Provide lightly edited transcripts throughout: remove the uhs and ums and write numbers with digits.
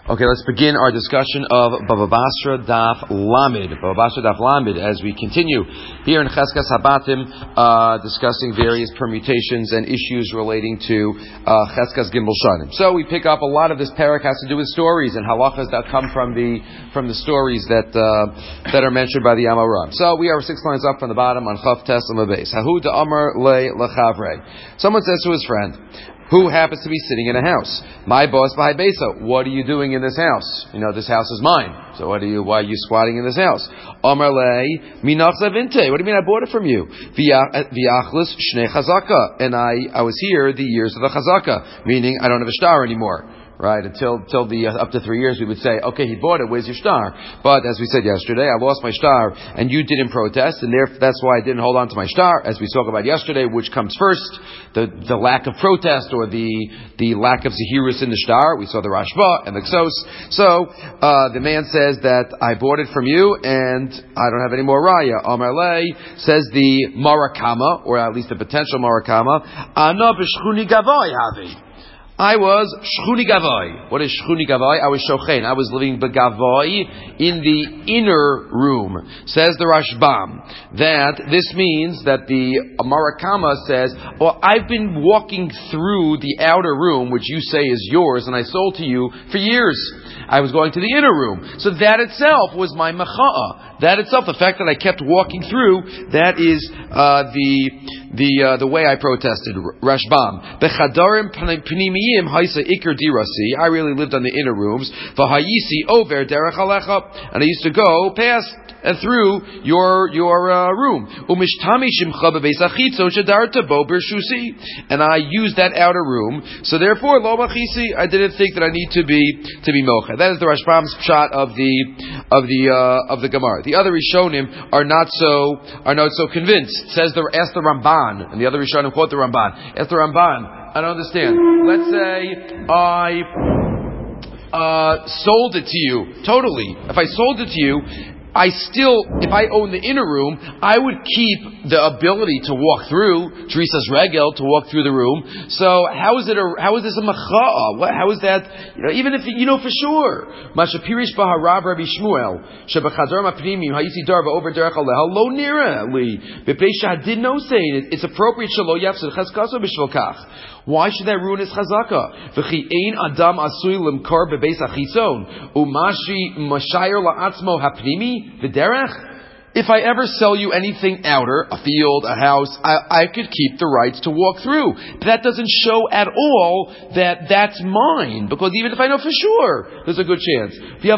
Okay, let's begin our discussion of Baba Basra Daf Lamed. Baba Basra Daf Lamed, as we continue here in Cheskas Habatim, discussing various permutations and issues relating to Cheskas Gimel Shanim. So we pick up a lot of this parak has to do with stories and halachas that come from the stories that are mentioned by the Amoram. So we are 6 lines up from the bottom on Chav Tes Amud Beis. Hahu da Amar le lechavre. Someone says to his friend, who happens to be sitting in a house. My boss by Besa. What are you doing in this house? You know, this house is mine. So why are you squatting in this house? Amar le minach zavinte. What do you mean I bought it from you? V'achlis shnei chazaka. And I was here the years of the chazaka. Meaning I don't have a star anymore. Right, until the up to 3 years, we would say, okay, he bought it. Where's your star? But as we said yesterday, I lost my star, and you didn't protest, and that's why I didn't hold on to my star. As we spoke about yesterday, which comes first, the lack of protest or the lack of zahirus in the star. We saw the Rashba and the Ksos. So the man says that I bought it from you, and I don't have any more raya. Amar le says the marakama, or at least the potential marakama. Ana b'shchuni gavai havi. I was shchuni gavai. What is shchuni gavai? I was shochen. I was living begavai in the inner room. Says the Rashbam that this means that the Marakama says, well, I've been walking through the outer room, which you say is yours, and I sold to you for years. I was going to the inner room. So that itself was my macha'ah. That itself, the fact that I kept walking through, that is the way I protested. Rashbam. Bechadarim pnimiyim haisa ikar dirasi. I really lived on the inner rooms. V'hayisi over derech alecha. And I used to go past and through your room. Umishtami shimcha bebeis achitzo shadarta bo bershusi. And I used that outer room. So therefore, lo machisi, I didn't think that I need to be mocha. That is the Rashbam's shot of the Gemara. The other Rishonim are not so convinced. Ask the Ramban, and the other Rishonim quote the Ramban. Ask the Ramban. I don't understand. Let's say I sold it to you totally. If I sold it to you, if I own the inner room, I would keep the ability to walk through Teresa's regel, to walk through the room. So how is this a macha'ah? How is that? Even if you know for sure. Mashapirish baharav Rabbi Shmuel shebachadar mapnimim hayisi darva over derech aleha lo nira li bepeisha did no say it. It's appropriate shelo yafsid chazkaso b'shvil kach. Why should that ruin his chazaka? V'chi ein adam asui limkar bebeis achitzon umashi mashayir la'atzmo hapnimi v'derech. If I ever sell you anything outer, a field, a house, I could keep the rights to walk through. But that doesn't show at all that that's mine, because even if I know for sure, there's a good chance. The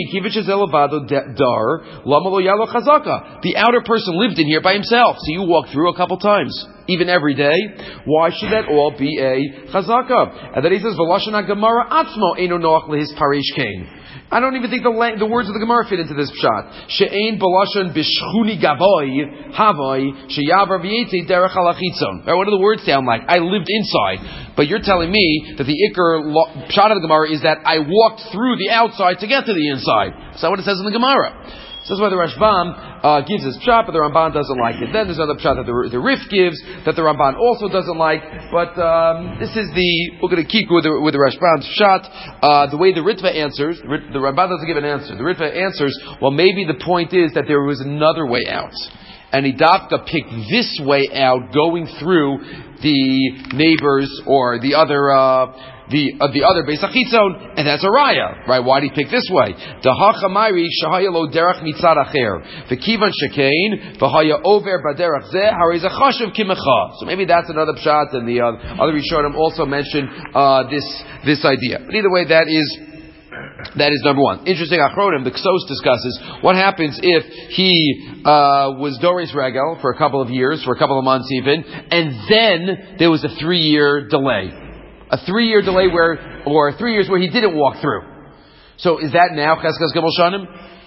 outer person lived in here by himself, so you walk through a couple times, even every day. Why should that all be a chazaka? And then he says, "V'lashon haGemara atzmo eino noach lehis parish kain." I don't even think the words of the Gemara fit into this pshat. She'ein balashon b'shchuni gavoy havoi sheyavar v'yetei derech halachitzon. What do the words sound like? I lived inside, but you're telling me that the ikar pshat of the Gemara is that I walked through the outside to get to the inside. Is that what it says in the Gemara? So that's why the Rashbam gives his pshat, but the Ramban doesn't like it. Then there's another pshat that the Rif gives that the Ramban also doesn't like. But we're going to keep with the Rashbam's pshat. The way the Ritva answers, the Ramban doesn't give an answer. The Ritva answers, well, maybe the point is that there was another way out. And Hidafka picked this way out, going through the neighbors or the other Beis Hachitzon, and that's a raya, right? Why did he pick this way? Dahacha Mayri shahaya lo derech mitzad acher, v'kivan shekain v'haya over baderech zeh harei zechashav kimecha. So maybe that's another pshat, and the other Rishonim also mentioned this idea. But either way, that is number one. Interesting, Achronim, the Ksos discusses what happens if he was Doris Regel for a couple of years, for a couple of months even, and then there was a 3-year delay. A 3-year delay or 3 years where he didn't walk through. So is that now Cheskas Gimel Shanim?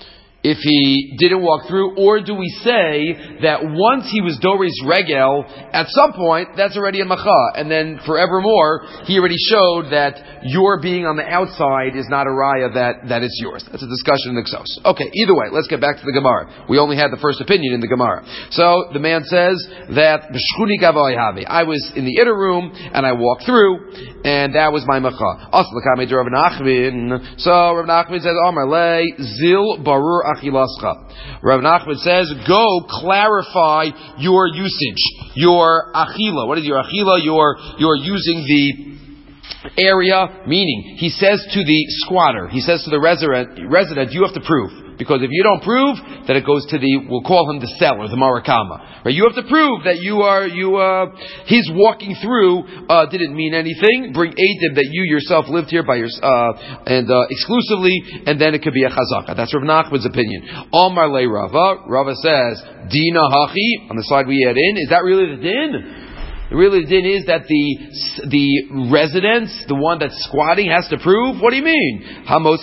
if he didn't walk through, or do we say that once he was Doris Regel, at some point, that's already a macha, and then forevermore, he already showed that your being on the outside is not a raya that it's yours. That's a discussion in the Ksos. Okay, either way, let's get back to the Gemara. We only had the first opinion in the Gemara. So, the man says that, I was in the inner room, and I walked through, and that was my macha. So, Rav Nachman says, Amar Le, Zil Barur Rav Nachman says, go clarify your usage, your achila. What is your achila? You're using the area, meaning, he says to the squatter, he says to the resident, you have to prove. Because if you don't prove, then it goes to we'll call him the seller, the marakama. Right? You have to prove that his walking through, didn't mean anything. Bring eidim that you yourself lived here by exclusively, and then it could be a chazaka. That's Rav Nachman's opinion. Amar le Rava. Rava says, Dina hachi, on the side we add in, is that really the din? Really, the din is that the residence, the one that's squatting, has to prove? What do you mean? I don't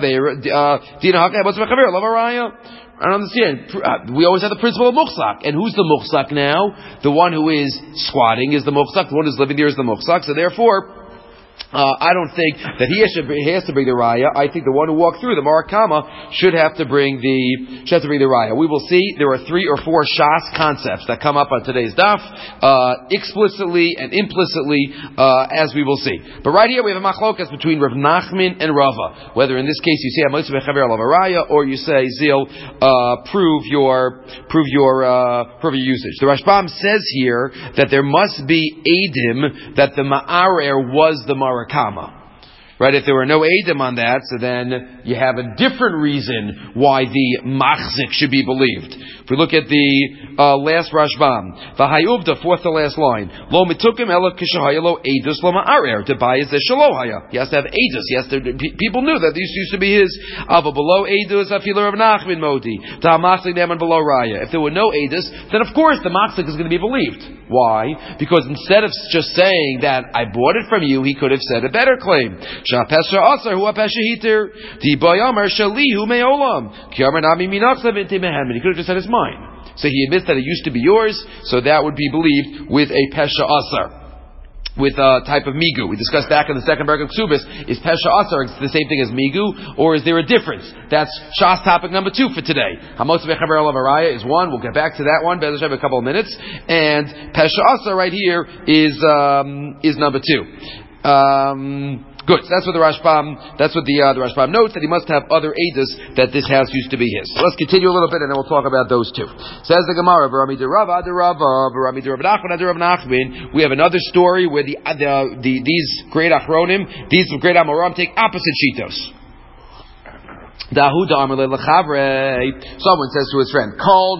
understand. We always have the principle of muchsak. And who's the muchsak now? The one who is squatting is the muchsak. The one who's living there is the muchsak. So therefore, I don't think that he has to bring the raya. I think the one who walked through, the marakama, should have to bring the raya. We will see. There are 3 or 4 shas concepts that come up on today's daf, explicitly and implicitly, as we will see. But right here we have a machlokas between Rav Nachman and Rava. Whether in this case you say Amoitz Mechaver Alav Raya, or you say Zil, prove your usage. The Rashbam says here that there must be edim that the ma'arer was the marakama. Right? If there were no edim on that, so then you have a different reason why the machzik should be believed. If we look at the last Rashbam, v'hayubda, fourth to last line, lo mitukim ela kishahaya lo edus lo ma'arer, debai is a shalohaya. He has to have edus. People knew that these used to be his. Ava below edus afilu Rav Nachman modi. Ta machzik neman below raya. If there were no edus, then of course the machzik is going to be believed. Why? Because instead of just saying that I bought it from you, he could have said a better claim. He could have just said it's mine. So he admits that it used to be yours, so that would be believed with a pesha asar, with a type of migu. We discussed back in the second parak of Ksubis, is pesha asar the same thing as migu, or is there a difference? That's Shas topic number 2 for today. Hamotz Mechaber Alav Raya is one. We'll get back to that one. Better have a couple of minutes. And pesha asar right here is number 2. Good. So that's what the Rashbam notes, that he must have other edus that this house used to be his. So let's continue a little bit and then we'll talk about those two. Says the Gemara, we have another story where these great Achronim, these great Amoram take opposite shitos. Someone says to his friend,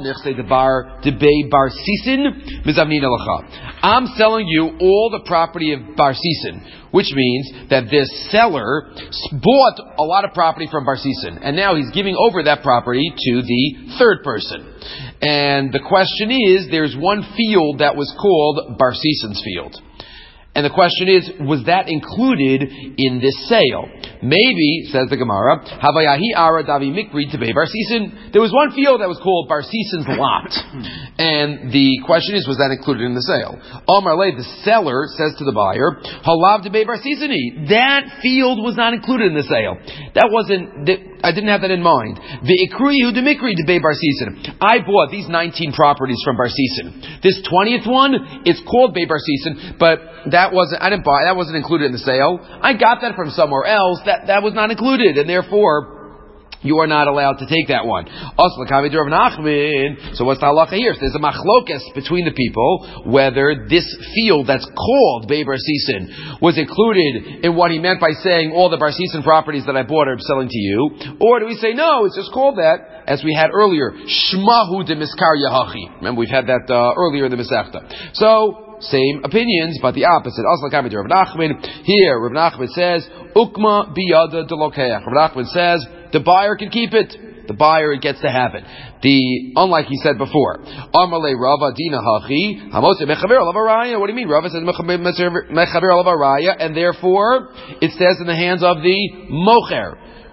I'm selling you all the property of Barsisin, which means that this seller bought a lot of property from Barsisin, and now he's giving over that property to the third person. And the question is, there's one field that was called Barsisin's field. And the question is, was that included in this sale? Maybe, says the Gemara, Havayahi Ara Davi Mikri Tebei Barsisin. There was one field that was called Barsisin's lot. And the question is, was that included in the sale? Omar Le, the seller, says to the buyer, Halav Tebei Barsisini. That field was not included in the sale. I didn't have that in mind. The Ikrihu de Mikri Tebei Barsisin. I bought these 19 properties from Barsisin. This 20th one, it's called Bei Barsisin, but that wasn't included in the sale. I got that from somewhere else. That was not included, and therefore you are not allowed to take that one. So what's the halacha here? There's a machlokes between the people whether this field that's called Bei Barsisin was included in what he meant by saying all the Barsisin properties that I bought are selling to you, or do we say no, it's just called that, as we had earlier, Shmahu de Miskar Yahachi. Remember, we've had that earlier in the Masechta. So same opinions, but the opposite. Also, Rav Nachman. Here, Rav Nachman says, Ukma biyada delokeach. Rav Nachman says, the buyer can keep it. The buyer gets to have it. Unlike he said before. Amarle Rava Dina Hachi. Hamose Mechaver Alav Araya. What do you mean? Rava says Mechaver Alav Araya, and therefore it says in the hands of the Mocher.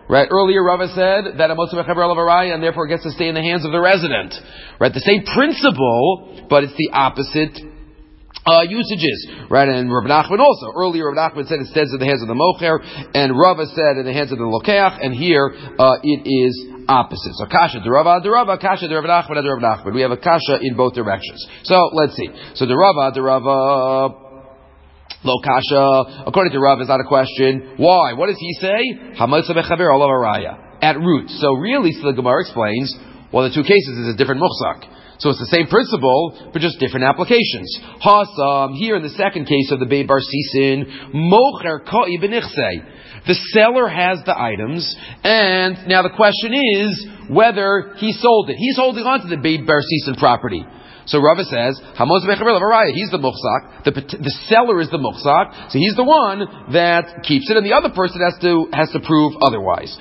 Right? Earlier, Rava said that a Moshe Mechaber Olav Araya, and therefore gets to stay in the hands of the resident. Right? The same principle, but it's the opposite usages, right? And Rav Nachman also. Earlier, Rav Nachman said it stays in the hands of the mocher, and Rava said in the hands of the lokeach, and here it is opposite. So kasha de Rava, kasha de Rav Nachman, de Rav Nachman. We have a kasha in both directions. So let's see. So the Rava, lo kasha. According to Rava, is not a question. Why? What does he say? Hamotza bechaber olav araya at root. So really, so the Gemara explains. Well, the two cases is a different muchzak. So it's the same principle, but just different applications. Hasam, here in the second case of the Bei Bar Sisin, mocher ka'i benichsei. The seller has the items, and now the question is whether he sold it. He's holding on to the Bei Bar Sisin property. So Rava says, Hamos Bechaber Lavaraya, he's the muchzak, the seller is the muchzak, so he's the one that keeps it, and the other person has to prove otherwise.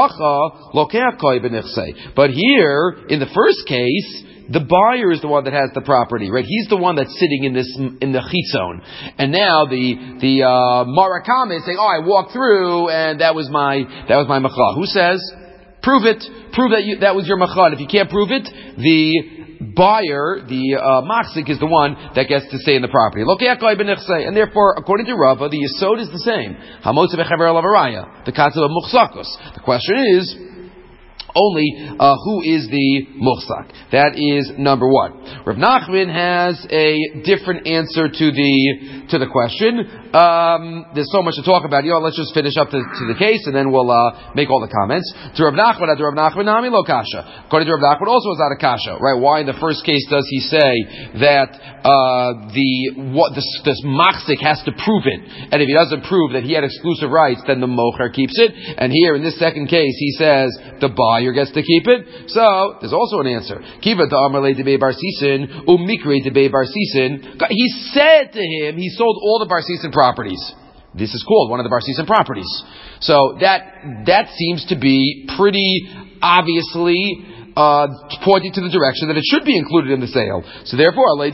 But here, in the first case, the buyer is the one that has the property, right? He's the one that's sitting in the chitzon, and now the marakam is saying, "Oh, I walked through, and that was my machal." Who says? Prove it. Prove that was your machal. If you can't prove it, the buyer, the machzik, is the one that gets to stay in the property. And therefore, according to Rava, the yesod is the same. The concept of muchzakos. The question is only who is the muchzak. That is number one. Rav Nachman has a different answer to the question. There's so much to talk about. Let's just finish up to the case, and then we'll make all the comments. To Rav Nachman, nami lo kasha. According to Rav Nachman, also is not a kasha, right? Why in the first case does he say that this machzik has to prove it, and if he doesn't prove that he had exclusive rights, then the mocher keeps it. And here in this second case, he says the buyer gets to keep it. So there's also an answer. Kiva to Amarle de Bei Bar Sisin, umikre de Bei Bar Sisin. He said to him, he sold all the Bar Sisin properties. This is called one of the Bar Sisin properties. So that seems to be pretty obviously pointing to the direction that it should be included in the sale. So therefore, so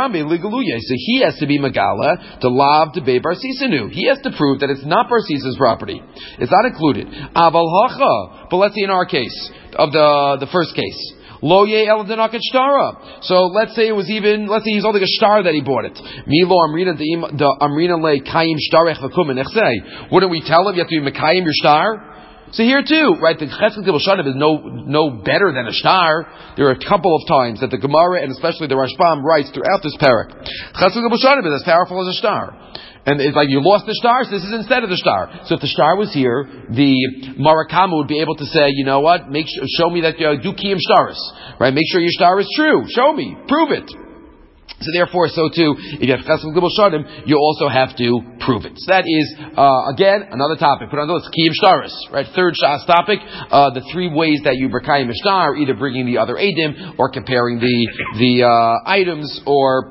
he has to be Megala to Lav to Bei Bar Sisinu. He has to prove that it's not Bar Sisin's property. It's not included. Aval Hacha. But let's say in our case, of the first case, Lo ye el denaket shtara. So let's say he's holding a star that he bought it. Milo amrina the amrina le kayim shtarech vakum nechsei. Wouldn't we tell him you have to be mekayim your star? So here too, right, the Chesed Gibel Shanim is no better than a star. There are a couple of times that the Gemara and especially the Rashbam writes throughout this parak. Chesed Gibel Shanim is as powerful as a star. And it's like you lost the star, so this is instead of the star. So if the star was here, the Marakama would be able to say, you know what, show me that you do Kiyam Shtaris. Right, make sure your star is true. Show me. Prove it. So therefore, so too, if you have Chesed Gibel Shanim, you also have to prove it. So that is, again, another topic. Put on those, Kiyam Shtaris, right? Third Shas topic, the three ways that you B'kayim Shtar, either bringing the other Eidim, or comparing the items, or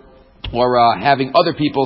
having other people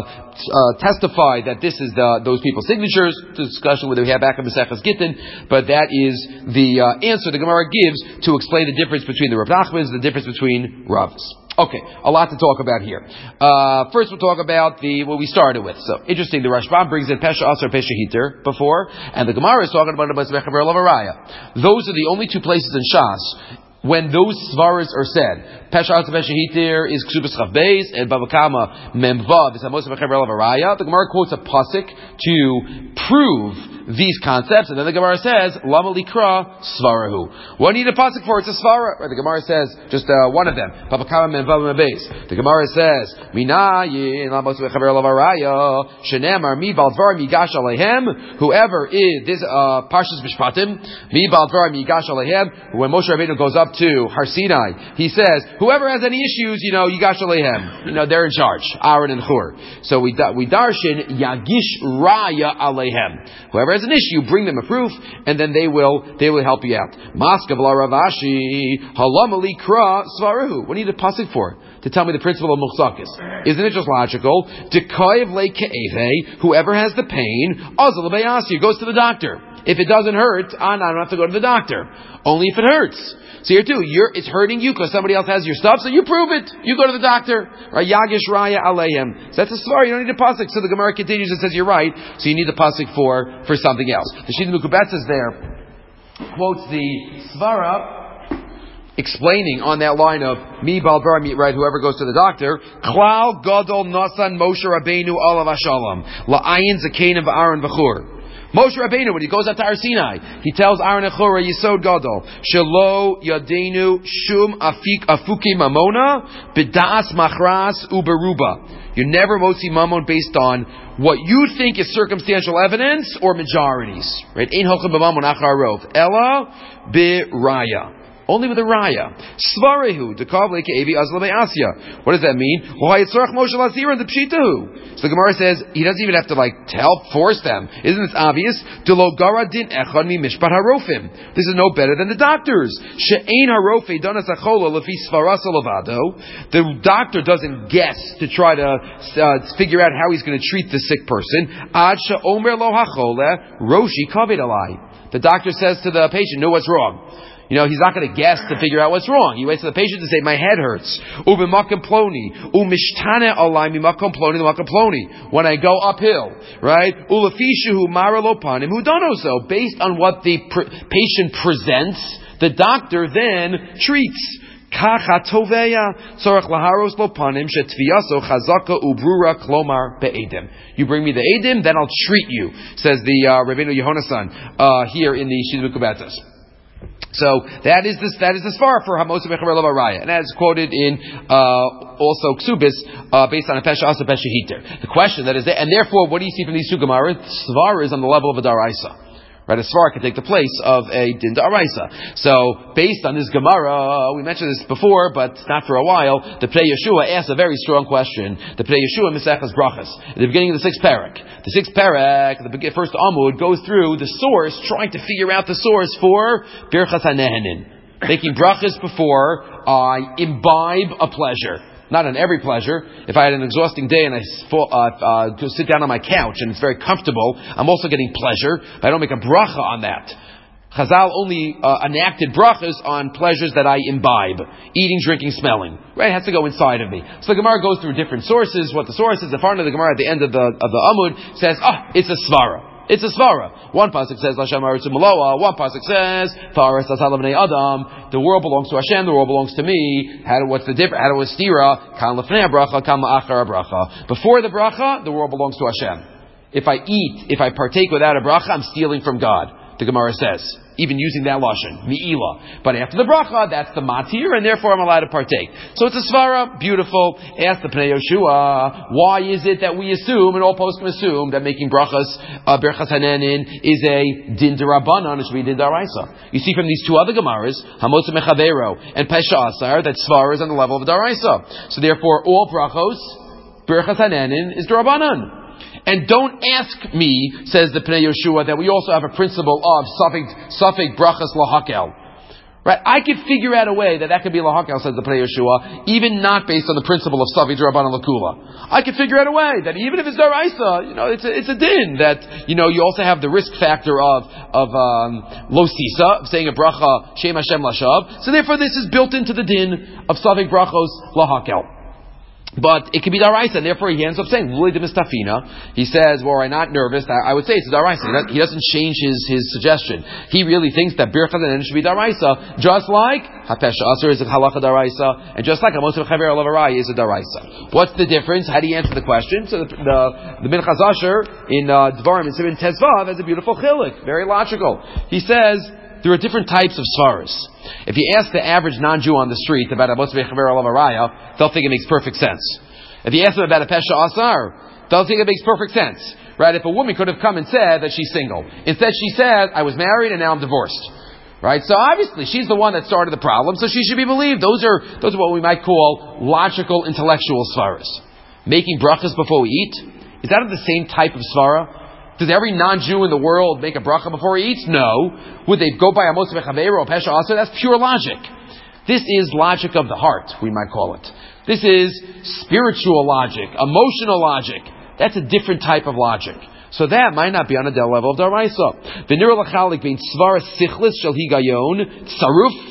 testify that this is those people's signatures. The discussion whether we have back in Maseches Gittin, but that is the answer the Gemara gives to explain the difference between the Rav Nachmans, the difference between Ravs. Okay, a lot to talk about here. First we'll talk about what we started with. So, interesting, the Rashbam brings in Pesha Asar, Pesha Hiter before, and the Gemara is talking about the Moshe Mechaber Olav Araya. Those are the only two places in Shas when those svaras are said. Pesha Asar, Pesha Hiter is Ksubas Chav Beis, and Bava Kama Memvav is Moshe Mechaber Olav Araya. The Gemara quotes a pasuk to prove these concepts, and then the Gemara says, Lama likra svarahu. What do you need a pasuk for? It's a svara. Right, the Gemara says, just one of them. Papakama menvav mebeis. The Gemara says, Minayin lamos vechaver lavaraya shenemar mi baldvar migash alehem. Whoever is this Parshas Mishpatim mi baldvar migash alehem. When Moshe Rabbeinu goes up to Har Sinai, he says, whoever has any issues, yigash alehem. They're in charge. Aaron and Hur. So we darshan yagish raya alehem. Whoever has an issue, bring them a proof, and then they will help you out. Maskav la Ravashi halamali kra svarahu. What do you need a pasuk for? To tell me the principle of muchzakis. Isn't it just logical? Dekayev le ke'eve. Whoever has the pain, azal beyasi goes to the doctor. If it doesn't hurt, I don't have to go to the doctor. Only if it hurts. So here too, it's hurting you because somebody else has your stuff, so you prove it. You go to the doctor. Right? Yagish raya aleim. So that's a story. You don't need a pasuk. So the Gemara continues and says, you're right. So you need the pasuk for something else. The Shita Mukubetzes there quotes the Svara explaining on that line of Mi Balbar, right, whoever goes to the doctor, Klal Gadol Nasan Moshe Rabbeinu Alav Hashalom, La'ayin Zakenim V'Aaron V'Chur. Moshe Rabbeinu, when he goes up to Har Sinai, he tells Aaron and Chur, Yisod Gadol, Shelo Yadenu Shum Afuki Mamona, B'Das Machras Uberuba. You never motzi mamon based on what you think is circumstantial evidence or majorities. Right? Ein hochem b'mamon achar rov. Ela b'raya. Only with a raya. Svarehu dekav leke'evi azla be'asya. What does that mean? V'hayitzarach Moshe lazira the pshitahu. So the Gemara says he doesn't even have to force them. Isn't this obvious? Delo gara din echad mi mishpat harofim. This is no better than the doctors. She'ein harofe donas achola lefi svarasa levado. The doctor doesn't guess to try to figure out how he's going to treat the sick person. Ad she'omer lo hachole roshi kaved alai. The doctor says to the patient, "Know what's wrong." You know, he's not going to guess to figure out what's wrong. He waits for the patient to say, "My head hurts." Ubimakam ploni, umishtane alai mimakam ploni l'makam ploni. When I go uphill, right? Ulafishu maralopanim who don't know so. Based on what the patient presents, the doctor then treats. Kacha toveya tzorach laharos lopanim shetviyaso chazaka ubrura klomar be'edim. You bring me the edim, then I'll treat you, says the Rabbeinu Yehonasan here in the Shita Mukubetzes. So that is the svara for Hamosa Mechaber Lav Araya, and as quoted in also Ksubis based on a Pesha Asa Pesha Hiter. The question that is there, and therefore, what do you see from these two Gemaras? Svara is on the level of a Daraisa. Right, a svara can take the place of a din da'araisa. So, based on this Gemara, we mentioned this before, but not for a while, the Pnei Yeshua asks a very strong question. The Pnei Yeshua Mesechas Brachas, at the beginning of the 6th parak. The 6th parak, the first Amud, goes through the source, trying to figure out the source for Birchas HaNehenin. Making brachas before I imbibe a pleasure. Not on every pleasure. If I had an exhausting day and I sit down on my couch and it's very comfortable, I'm also getting pleasure, but I don't make a bracha on that. Chazal only enacted brachas on pleasures that I imbibe. Eating, drinking, smelling. Right? It has to go inside of me. So the Gemara goes through different sources. What the source is, the front of the Gemara at the end of the Amud says, it's a svara. It's a svara. One pasuk says Lashem Aretzu Maloa. One pasuk says Faras Asal Bnei Adam. The world belongs to Hashem. The world belongs to me. What's the difference? How do we stira? Kan lefnei bracha, kan la'achar bracha. Before the bracha, the world belongs to Hashem. If I partake without a bracha, I'm stealing from God. The Gemara says, even using that lashon, mi'ila. But after the bracha, that's the matir, and therefore I'm allowed to partake. So it's a svara, beautiful. Ask the Pnei Yeshua, why is it that we assume, and all poskim assume, that making brachas, Birchas HaNehenin, is a din derabanan, it should be din daraisa. You see from these two other Gemaras, Hamotza Mechavero and Pesha Asar, that svara is on the level of daraisa. So therefore, all brachos, Birchas HaNehenin is derabanan. And don't ask me, says the Pnei Yeshua, that we also have a principle of Safek Brachas Lahakel. Right? I could figure out a way that could be Lahakel, says the Pnei Yeshua, even not based on the principle of Safek Rabbanan Lakula. I could figure out a way that even if it's Daraisa, it's a din, that, you also have the risk factor of Lo Sisa, of saying a Bracha, Shem Hashem Lashav. So therefore this is built into the din of Safek Brachos Lahakel. But it can be daraisa, and therefore he ends up saying, Luli de mistafina. He says, well, I'm not nervous. I would say it's daraisa. He doesn't change his suggestion. He really thinks that Birchas HaNehenin should be daraisa, just like Hapesha Asur is a halacha daraisa, and just like Amos Mechaber Alav Araya is a daraisa. What's the difference? How do you answer the question? So the Minchas Asher in Dvarim in Siman Tezvav has a beautiful chilik, very logical. He says, there are different types of svaras. If you ask the average non-Jew on the street about Amos Mechaber Alav Araya, they'll think it makes perfect sense. If you ask them about a Pesha Asar, they'll think it makes perfect sense. Right? If a woman could have come and said that she's single. Instead she said, I was married and now I'm divorced. Right? So obviously she's the one that started the problem, so she should be believed. Those are what we might call logical, intellectual svaras. Making brachas before we eat, is that of the same type of svara? Does every non-Jew in the world make a bracha before he eats? No. Would they go by Amos Mechaber or Pesha Asar? That's pure logic. This is logic of the heart, we might call it. This is spiritual logic, emotional logic. That's a different type of logic. So that might not be on a level of daraisa. V'nira l'chalik bein svara sichlis shel higayon tzaruf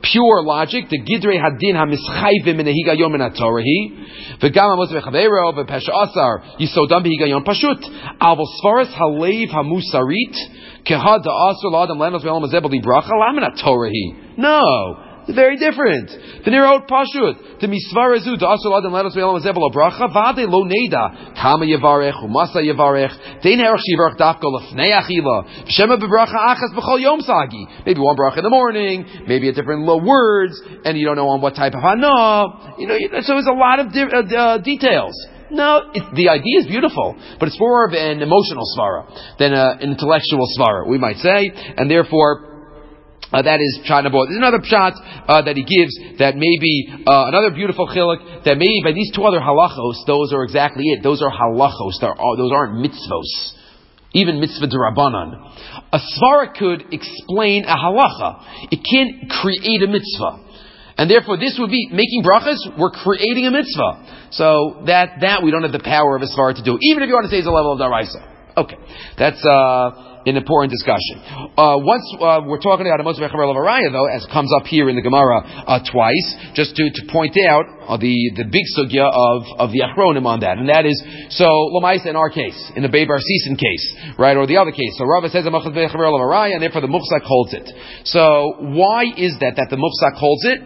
pure logic. The Gidrei Hadin HaMischayvim in the Higayon min HaTorah V'gam Amos V'chaveiro V'pesha Asar Yisodam B'Higayon Pashut Avol Svaras Halev HaMusarit Kehad Da'asur L'Adam Lanos V'Elam Hazeh B'li Bracha Lam min HaTorah. No. It's very different. The Nirot Pashut, the Misvarazu, the Asur Adam Lados Ve'elam Hazebel Bracha, Vade Lo Neda, Kama Yavarech, Umasa Yavarech, Dein Herach Shivarech Dafka Lefnei Achila, Shema Bebracha Achas B'chol Yom Sagi. Maybe one bracha in the morning, maybe a different words, and you don't know on what type of hana. So there's a lot of details. No, the idea is beautiful, but it's more of an emotional svara than an intellectual svara, we might say, and therefore. That is pshat nabot. There's another pshat that he gives that maybe another beautiful chiluk that maybe by these two other halachos, those are exactly it. Those are halachos. Those aren't mitzvos. Even mitzvah d'Rabbanan. A svara could explain a halacha. It can't create a mitzvah. And therefore this would be making brachas, we're creating a mitzvah. So that we don't have the power of a svara to do. Even if you want to say it's a level of daraisa. Okay. That's an important discussion. Once we're talking about Amos V'Chaver of Araya, though, as comes up here in the Gemara twice, just to point out the big sugya of the Achronim on that, and that is so Lamaisa in our case, in the Bei Bar Sisin case, right, or the other case. So Rava says Amos V'Chaver of Araya, and therefore the Muchzak holds it. So why is that the Muchzak holds it?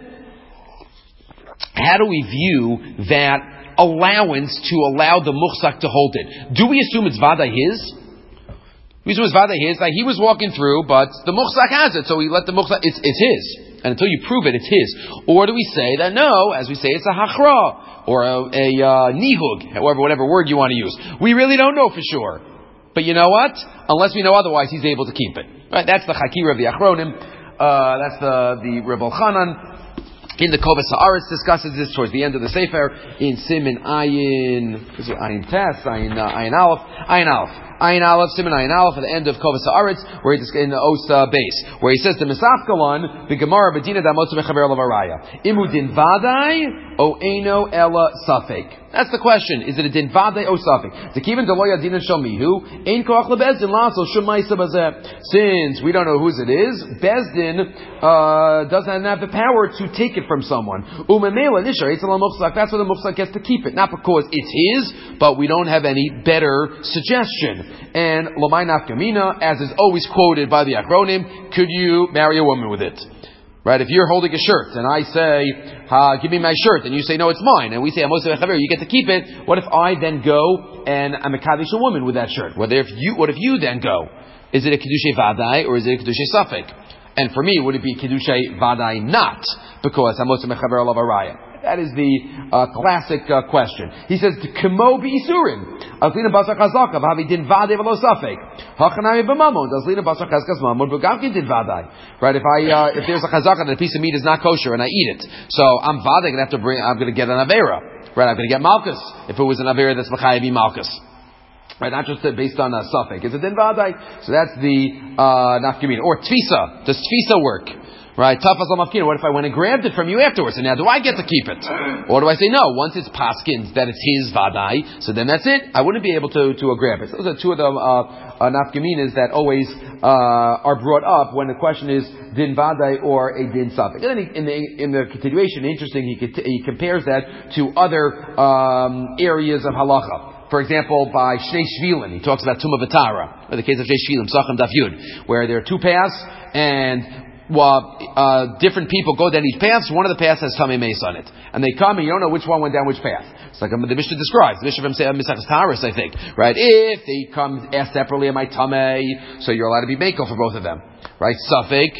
How do we view that allowance to allow the Muchzak to hold it? Do we assume it's Vada his? We assume it's Vada his, like he was walking through, but the Muchzak has it, so we let the Muchzak, it's his. And until you prove it, it's his. Or do we say that no, as we say, it's a Hachra, or a Nihug, however, whatever word you want to use. We really don't know for sure. But you know what? Unless we know otherwise, he's able to keep it. Right? That's the Chakira of the Achronim. That's the Reb Elchanan. In the Kovas Haaretz discusses this towards the end of the Sefer in Siman Ayin Tes, Ayin Aleph, Siman Ayin Aleph at the end of Kovas Haaretz, where he in the Osa base, where he says the Misafkalan the Gemara Bedina Damotz Mechaver Lavaraya Imu Din Vadai O Eino Ela Safek. That's the question. Is it a din vadei or safek? To keep in deloya din and shamihu, ein koach lebezdin laso shumaisa bazeh. Since we don't know whose it is, bezdin doesn't have the power to take it from someone. Umemela nishar etzel muchzak. That's why the muchzak gets to keep it, not because it's his, but we don't have any better suggestion. And l'may nafkamina, as is always quoted by the Achronim, could you marry a woman with it? Right, if you're holding a shirt and I say, give me my shirt, and you say, no, it's mine, and we say, Amos V'Chaver, you get to keep it, what if I then go and I'm a Kaddish a woman with that shirt? What if you then go? Is it a Kedushay Vadai or is it a Kedushay Safek? And for me, would it be Kedushay Vadai not? Because Amos V'Chaver Alav Araya. That is the classic question. He says, "Kemo b'isurim, azlina basar chazaka, v'havi din vadei v'lo safek. Hachanami b'mamon, azlina basar chazkas mamon, v'gavkin din vadei." Right? If there's a chazaka and a piece of meat is not kosher and I eat it, so I'm vadei I'm going to get an avera. Right? I'm going to get malchus if it was an avera that's mechayev malchus. Right? Not just based on a safek. It's a din vadei. So that's the nafkamin. Or tfisa. Does tfisa work? Right, tafas al-mafkina. What if I went and grabbed it from you afterwards? And now do I get to keep it? Or do I say no? Once it's paskins that it's his vadai, so then that's it. I wouldn't be able to grab it. So those are two of the nafkaminas that always are brought up when the question is din vadai or a din safek. And then in the continuation, interesting, he compares that to other areas of halacha. For example, by Shnei Shvilin, he talks about Tumah V'Tara, in the case of Shnei Shvilim, Sachem Daf Yud, where there are two paths and different people go down each path. So one of the paths has Tamei Mace on it, and they come and you don't know which one went down which path. It's like the Mishnah describes. The Mishnah from Misachas Taharis, I think, right? If they come ask separately, am I Tamei? So you're allowed to be Mekel for both of them, right? Safek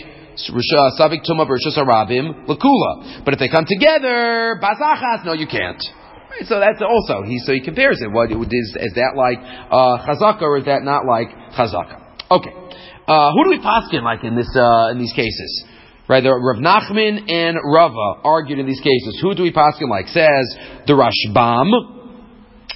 Tumah Rishus Harabim Lakula. But if they come together, Bazachas, no, you can't. Right, so that's also he compares it. What is that like Chazaka or is that not like Chazaka? Okay. Who do we paskin like in these cases? Right, Rav Nachman and Rava argued in these cases. Who do we paskin like? Says the Rashbam.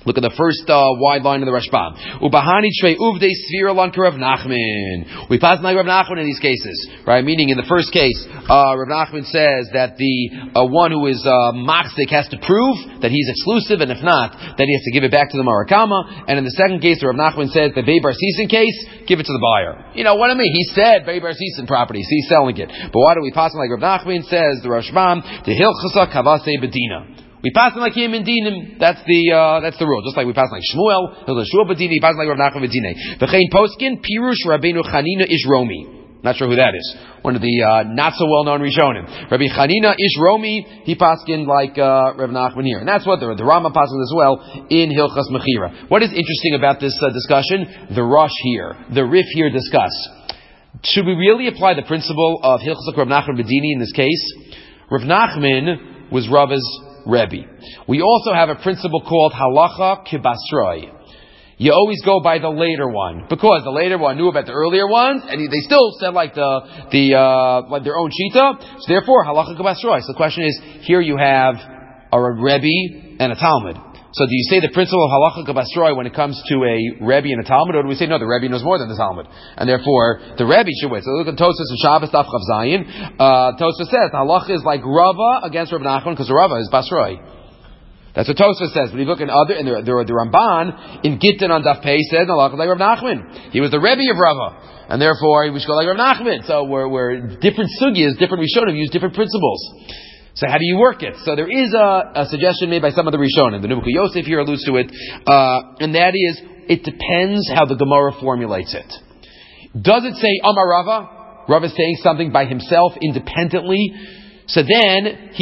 Look at the first wide line of the Rashbam. Ubahani Shvei Uvdei Svira Lan Rav Nachman. We pass like Rav Nachman in these cases, right? Meaning, in the first case, Rav Nachman says that the one who is machzik has to prove that he's exclusive, and if not, that he has to give it back to the Marakama. And in the second case, Rav Nachman says the Bei Bar Sisin case, give it to the buyer. You know what I mean? He said Bei Bar Sisin property, so he's selling it. But why do we pass like Rav Nachman? Says the Rashbam, the Hilchasa Kavase Bedina. We pass them like him in dinim. That's the rule. Just like we pass like Shmuel, Shmuel Bedini, pass like Rav Nachman Bedine. V'chein poskin pirush Rabbeinu Chanina Ish Romi. Not sure who that is. One of the not so well known Rishonim. Rabbi Chanina Ish Romi. He paskin like Rav Nachman here, and that's what the Rama paskin as well in Hilchas Mechira. What is interesting about this discussion? The Rosh here, the Rif here discuss. Should we really apply the principle of Hilchas Rav Nachman Bedini in this case? Rav Nachman was Rava's Rebbe. We also have a principle called halacha kibasroi. You always go by the later one, because the later one knew about the earlier ones, and they still said like like their own shita. So therefore, halacha kibasroi. So the question is, here you have a Rebbe and a Talmud. So do you say the principle of halacha kibasroi when it comes to a Rebbe and a Talmud, or do we say no, the Rebbe knows more than the Talmud, and therefore the Rebbe should wait? So look at Tosfos and Shabbos Daf Chav Zayin. Tosfos says halacha is like Rava against Rav Nachman because Rava is basroi. That's what Tosfos says. But if you look in the Ramban in Gittin on Daf Pei said halacha like Rav Nachman. He was the Rebbe of Rava, and therefore we should go like Rav Nachman. So we're different sugyas, different Rishonim use different principles. So how do you work it? So there is a suggestion made by some of the Rishonim. The Nebuchadnezzar Yosef here alludes to it, and that is, it depends how the Gemara formulates it. Does it say Amar Rava? Rava is saying something by himself independently. So then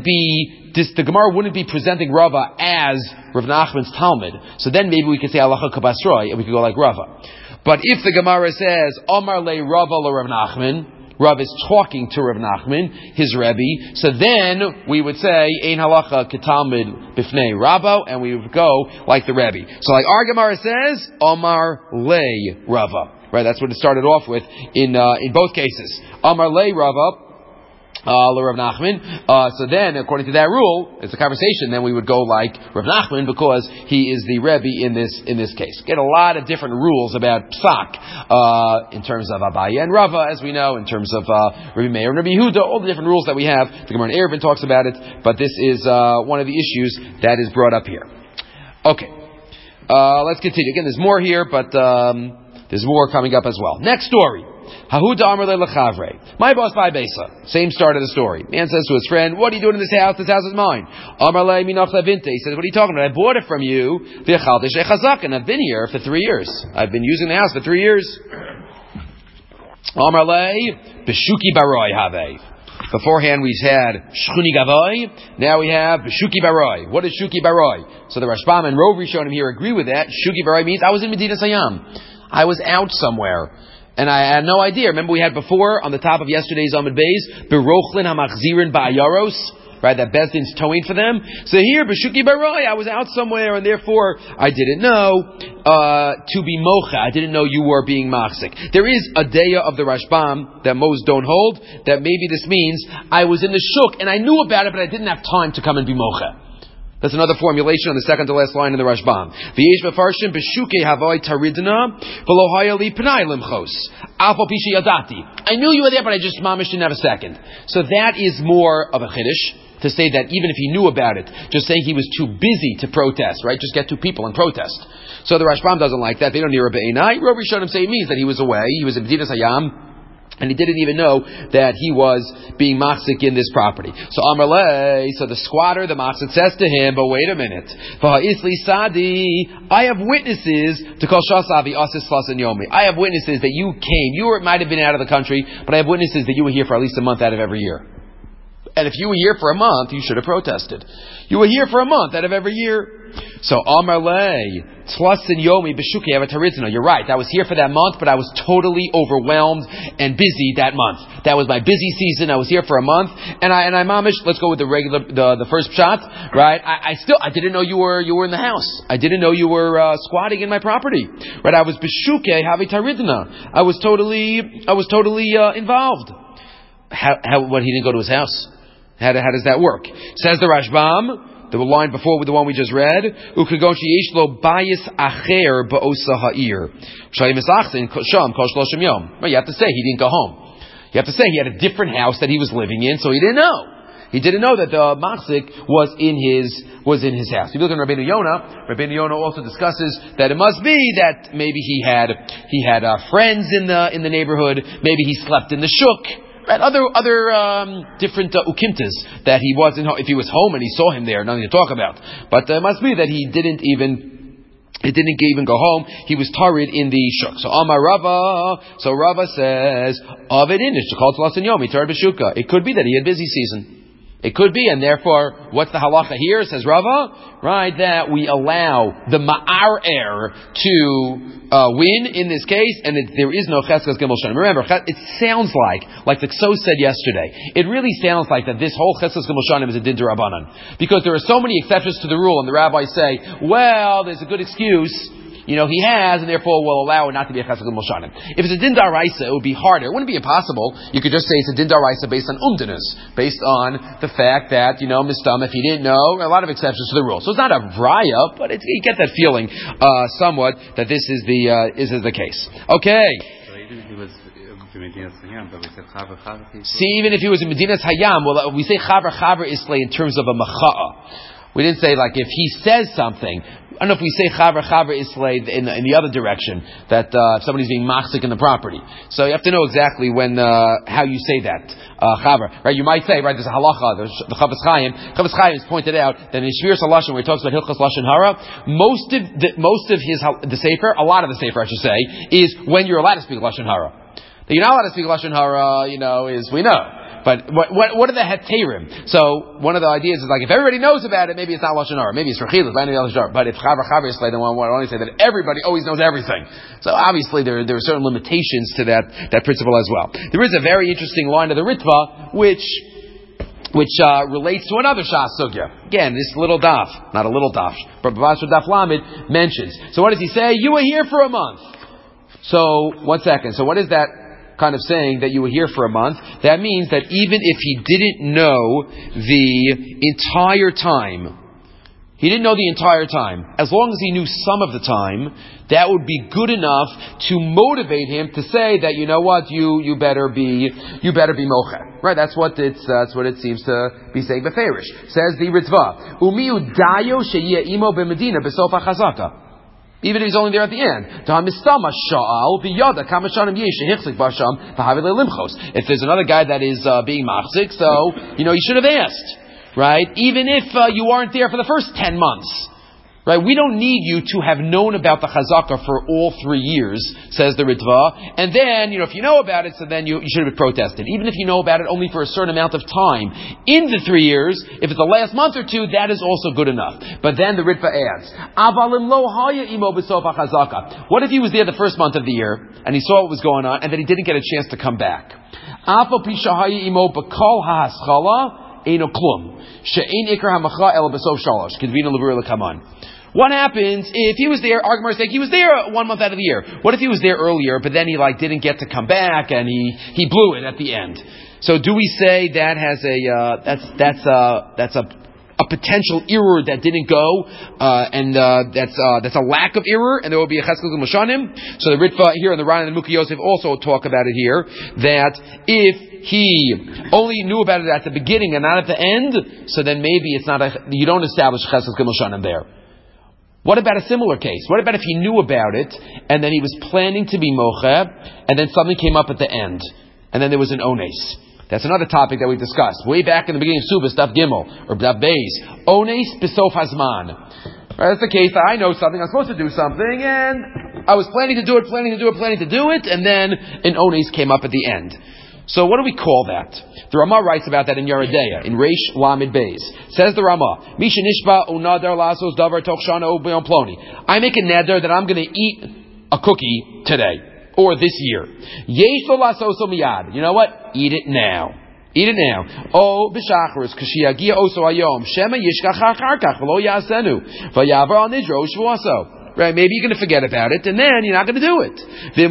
the Gemara wouldn't be presenting Rava as Rav Nachman's Talmud. So then maybe we could say halacha kabasroi, and we could go like Rava. But if the Gemara says Amar le Rava le Rav Nachman, Rav is talking to Rav Nachman, his Rebbe, so then we would say Ein halacha ketalmid bifnei Rabbo, and we would go like the Rebbe. So like our Gemara says, Amar le Rava, right? That's what it started off with in both cases. Amar le Rava. Rav Nachman. So then, according to that rule, it's a conversation. Then we would go like Rav Nachman because he is the Rebbe in this case. Get a lot of different rules about psak in terms of Abaye and Rava, as we know, in terms of Rabbi Meir and Rabbi Yehuda, all the different rules that we have. The Gemara in Eruvin talks about it, but this is one of the issues that is brought up here. Okay, let's continue. Again, there's more here, but there's more coming up as well. Next story. Hahuda Amar Lechavre. My boss by Besa. Same start of the story. Man says to his friend, "What are you doing in this house? This house is mine." Amar Le Minach Lavinte. He says, "What are you talking about? I bought it from you. And I've been here for 3 years. I've been using the house for 3 years." Amar Le Beshuki Baroi Have. Beforehand we had Shchuni Gavoy. Now we have Beshuki Baroi. What is Shuki Baroi? So the Rashbam and Rov Rishonim here agree with that. Shuki Baroi means I was in Medina Sayyam. I was out somewhere. And I had no idea. Remember we had before, on the top of yesterday's Amud Beis, Berochlin HaMachzirin Ba'ayaros, right, that Bezdin's towing for them. So here, Beshuki Baroi, I was out somewhere, and therefore, I didn't know to be mocha. I didn't know you were being machzik. There is a deya of the Rashbam that most don't hold, that maybe this means, I was in the shuk, and I knew about it, but I didn't have time to come and be mocha. That's another formulation on the second to last line in the Rashbam. V'yesh mefarshim b'shukei havoi taridna v'lo haya li p'nai limchos alpo pishi yadati. I knew you were there, but I just mamish didn't have a second. So that is more of a chiddush to say that even if he knew about it, just saying he was too busy to protest, right? Just get two people and protest. So the Rashbam doesn't like that. They don't hear a be'enai. Rov Rishonim say it means that he was away. He was in Medina Sayyam. And he didn't even know that he was being machzik in this property. So Amar Le, so the squatter, the machzik, says to him, but wait a minute. V'ha'isli sadi, I have witnesses to kol shasavi asis slasan yomi. I have witnesses that you came. Might have been out of the country, but I have witnesses that you were here for at least a month out of every year. And if you were here for a month, you should have protested. You were here for a month out of every year. So Amar Le, Tlasin Yomi Beshuki Avatarizno. You're right. I was here for that month, but I was totally overwhelmed and busy that month. That was my busy season. I was here for a month, and I mamish. Let's go with the first shot, right? I didn't know you were in the house. I didn't know you were squatting in my property, right? I was Beshuki Avatarizna. I was totally involved. What? He didn't go to his house. How does that work? Says the Rashbam. The the line before with the one we just read. Ukagon sheyesh lo bayis acher ba'osa ha'ir. Shayim esachzin sham kol shloshim yom. Well, you have to say he didn't go home. You have to say he had a different house that he was living in, so he didn't know. He didn't know that the machzik was in his house. If you look at Rabbeinu Yonah also discusses that it must be that maybe he had friends in the neighborhood. Maybe he slept in the shuk. Right, other different ukimtas that he wasn't. If he was home and he saw him there, nothing to talk about. But it must be that he didn't even go home. He was tarried in the shuk. So Amar Rava. So Rava says, Avid inish to call Tlasan Yom. He tarried b'shuka. It could be that he had busy season. It could be, and therefore, what's the halacha here? Says Rava, right? That we allow the ma'arer to win in this case, and there is no cheskas gimel shanim. Remember, it sounds like the Kso said yesterday. It really sounds like that this whole cheskas gimel shanim is a din d'Rabbanan, because there are so many exceptions to the rule, and the rabbis say, well, there's a good excuse. He has, and therefore will allow it not to be a chesed gimel shanim. If it's a din daraisa, it would be harder. It wouldn't be impossible. You could just say it's a din daraisa based on umdinus, based on the fact that, mistam, if he didn't know, a lot of exceptions to the rule. So it's not a vraya, but you get that feeling, somewhat, that this is the case. Okay. So even if he was Medinas Hayam, but we said Chaver Chaver. See, even if he was in Medinas Hayam, well, we say Chaver Islay in terms of a macha'a. We didn't say, if he says something, I don't know if we say Chaver Islay in the other direction, that if somebody's being machzik in the property. So you have to know exactly how you say that, Chaver. Right? You might say, right, there's a halacha, the Chavetz Chaim. Chavetz Chaim has pointed out that in Shviras HaLashon, where he talks about Hilchos Lashon Hara, most of the Sefer, a lot of the Sefer, I should say, is when you're allowed to speak Lashon Hara. That you're not allowed to speak Lashon Hara, is we know. But what are the heterim? So one of the ideas is if everybody knows about it, maybe it's not Lashon Hara. Maybe it's Rechilas, but if Chaver is like, then one would only say that everybody always knows everything. So obviously there are certain limitations to that principle as well. There is a very interesting line of the Ritva, which relates to another Shas Sugya. Again, this little daf, not a little daf, but Bava Basra Daf Lamed mentions. So what does he say? You were here for a month. So, 1 second. So what is that kind of saying that you were here for a month? That means that even if he didn't know the entire time, as long as he knew some of the time, that would be good enough to motivate him to say that, you know what, you better be mocha. Right? That's what it seems to be saying. Beferish says the Ritva, Umiu dayo sheyeh imo b'medina b'sof ha'chazaka. Even if he's only there at the end. If there's another guy that is being machzik, so, you should have asked. Right? Even if you aren't there for the first 10 months. Right? We don't need you to have known about the chazaka for all 3 years, says the Ritva. And then, if you know about it, so then you should have protested. Even if you know about it only for a certain amount of time. In the 3 years, if it's the last month or two, that is also good enough. But then the Ritva adds, what if he was there the first month of the year, and he saw what was going on, and then he didn't get a chance to come back? What happens if he was there, argument's sake, he was there 1 month out of the year. What if he was there earlier, but then he didn't get to come back and he blew it at the end? So do we say that has that's a potential error that didn't go, and that's a lack of error, and there will be a cheskel l'mushanim? So the Ritva here and the Ran and the Mukhi Yosef also talk about it here, that if he only knew about it at the beginning and not at the end, so then maybe you don't establish cheskel l'mushanim there. What about a similar case? What about if he knew about it, and then he was planning to be mocha, and then something came up at the end, and then there was an ones? That's another topic that we discussed way back in the beginning of Subas, Daf Gimel, or Daf Beis. Ones besof hazman. Right, that's the case. I know something, I'm supposed to do something, and I was planning to do it, and then an ones came up at the end. So what do we call that? The Ramah writes about that in Yeridea, in Reish Lamed Beis. Says the Ramah, Misha Nishba unadar lasos davar toch shana u'beyon ploni. I make a neder that I'm going to eat a cookie today, or this year. Yesh lo lasoso miyad. You know what? Eat it now. Oh, b'shachris, k'shiyagia oso hayom, shema yishkach harkach, v'lo yasenu, v'yavar al nidro shvuaso. right? Maybe you're going to forget about it, and then you're not going to do it.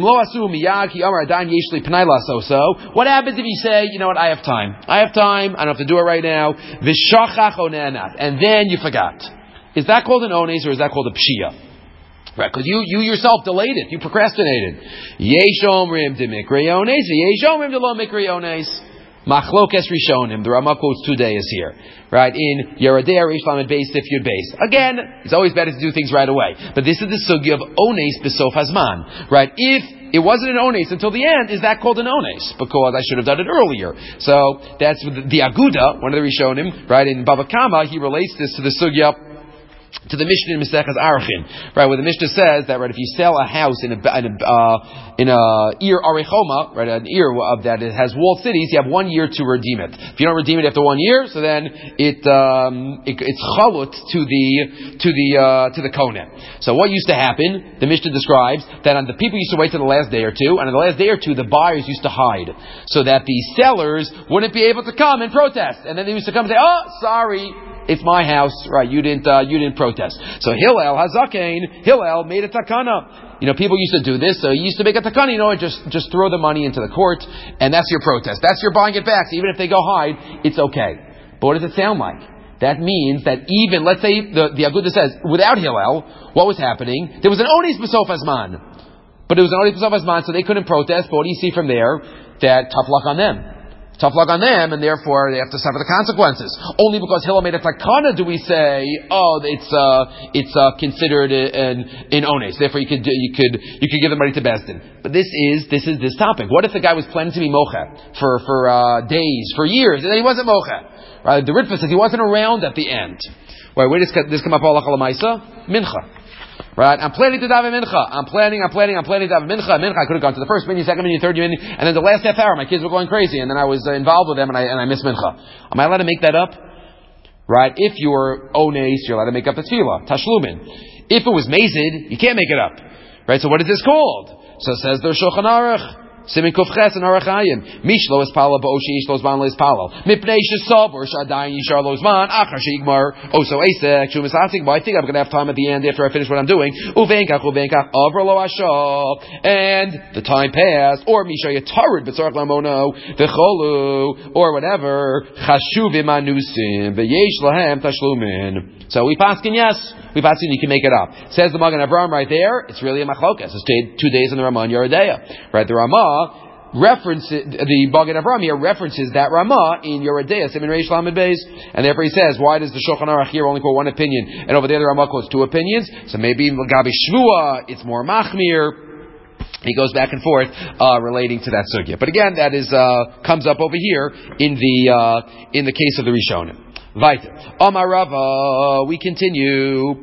What happens if you say, you know what, I have time. I don't have to do it right now. And then you forgot. Is that called an ones or is that called a pshia? Right, because you yourself delayed it. You procrastinated. Yeshomrim de mikri ones, yeshomrim de lo mikri ones. Machlokes Rishonim. The Rama quotes 2 days here, right? In Yeradei Reish Lamed Beis Sif Yud Beis. Again, it's always better to do things right away. But this is the sugya of ones besof hazman, right? If it wasn't an ones until the end, is that called an ones? Because I should have done it earlier. So that's the Aguda, one of the Rishonim, right? In Bava Kama, he relates this to the sugya, to the Mishnah in Maseches Arachin, right, where the Mishnah says that, right, if you sell a house in a Ir Arechoma, right, an Ir of that it has walled cities, you have 1 year to redeem it. If you don't redeem it after 1 year, so then it's chalut to the kohen. So what used to happen? The Mishnah describes that the people used to wait till the last day or two, and on the last day or two, the buyers used to hide so that the sellers wouldn't be able to come and protest, and then they used to come and say, "Oh, sorry. It's my house, right? You didn't protest." So Hillel made a takana. People used to do this, so he used to make a takana. Just throw the money into the court, and that's your protest. That's your buying it back. So even if they go hide, it's okay. But what does it sound like? That means that even, let's say the Aguda says, without Hillel, what was happening? There was an onis b'sof hazman, but it was an onis b'sof hazman, so they couldn't protest. But what do you see from there? That tough luck on them. Tough luck on them, and therefore they have to suffer the consequences. Only because Hillel made a takana do we say, it's considered an ones. Therefore, you could give the money to Bezdin. But this is this topic. What if the guy was planning to be mocha for days, for years, and then he wasn't mocha? Right? The Ritva says he wasn't around at the end. Wait, where does this come up? Mincha. Right? I'm planning to daven mincha. I'm planning to daven mincha. Mincha, I could have gone to the first minyan, second minyan, third minyan, and then the last half hour, my kids were going crazy, and then I was involved with them, and I missed mincha. Am I allowed to make that up? Right? If you're ones, you're allowed to make up the tefillah, tashlumin. If it was mazid, you can't make it up. Right? So what is this called? So it says there's Shulchan Aruch. Simin Kufches and Arachayim. Mishlo is palo ba'oshi ishlo zman lo is palo. Mipnei shesabor shadayin yishar lo zman achar sheigmar oso esek shumis hasik. But I think I'm going to have time at the end after I finish what I'm doing. Uvenkach avro lo ashal. And the time passed. Or misha yatarid b'tzarach lamono v'cholu or whatever. Chashuvim anusim v'yesh lahem tashlumin. So we paskin yes. We paskin you can make it up. Says the Magen Avraham right there. It's really a machlokas. It's 2 days in the Ramah and Yeridea. Right? The Ramah references the Magen Avraham here references that Ramah in Yeridea, Simin Reish Lamed Beis, and therefore he says, why does the Shulchan Aruch here only quote one opinion, and over there the Ramah quotes 2 opinions? So maybe Gabi Shvua, it's more machmir. He goes back and forth relating to that sugya. But again, that is comes up over here in the case of the Rishonim. Weiter. Amar Rava, we continue.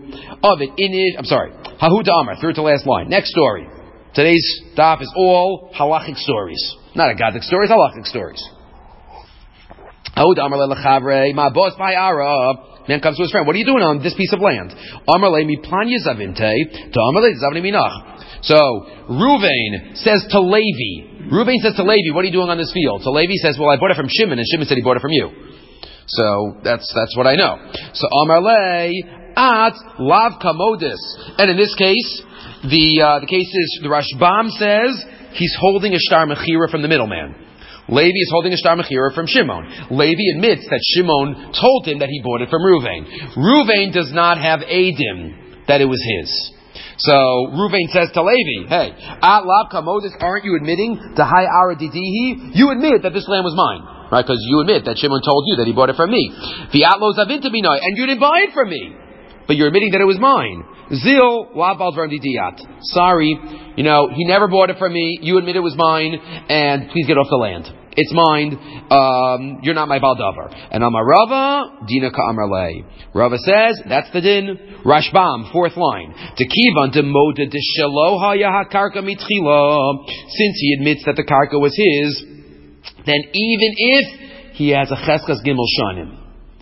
Hahu Amar, third to last line. Next story. Today's daf is all halachic stories. Not Agadic stories, halachic stories. Hahu Amar le'lechavre, ma bos pa'ara. Man comes to his friend. What are you doing on this piece of land? Amar le mi planya zavinte, to Amar le zavni minach. So, Ruvain says to Levi, what are you doing on this field? So Levi says, well, I bought it from Shimon, and Shimon said he bought it from you. So that's what I know. So Amar le at lav kamodis, and in this case, the case is the Rashbam says he's holding a shtar mechira from the middleman. Levi is holding a shtar mechira from Shimon. Levi admits that Shimon told him that he bought it from Ruvain. Ruvain does not have edim that it was his. So Ruvain says to Levi, hey, at lav kamodis, aren't you admitting to hai ara didihi? You admit that this land was mine. Right, because you admit that Shimon told you that he bought it from me. V'atlo zavinta binoi, and you didn't buy it from me, but you're admitting that it was mine. Zil labal dvarim didiyat. Sorry, he never bought it from me. You admit it was mine, and please get off the land. It's mine. You're not my baldavar. And Amar Rava dina ka'amar lei. Rava says that's the din. Rashbam, 4th line. Tekivan demoda deshelo haya hakarka mitchila. Since he admits that the karka was his, then even if he has a cheskas gimel shanim,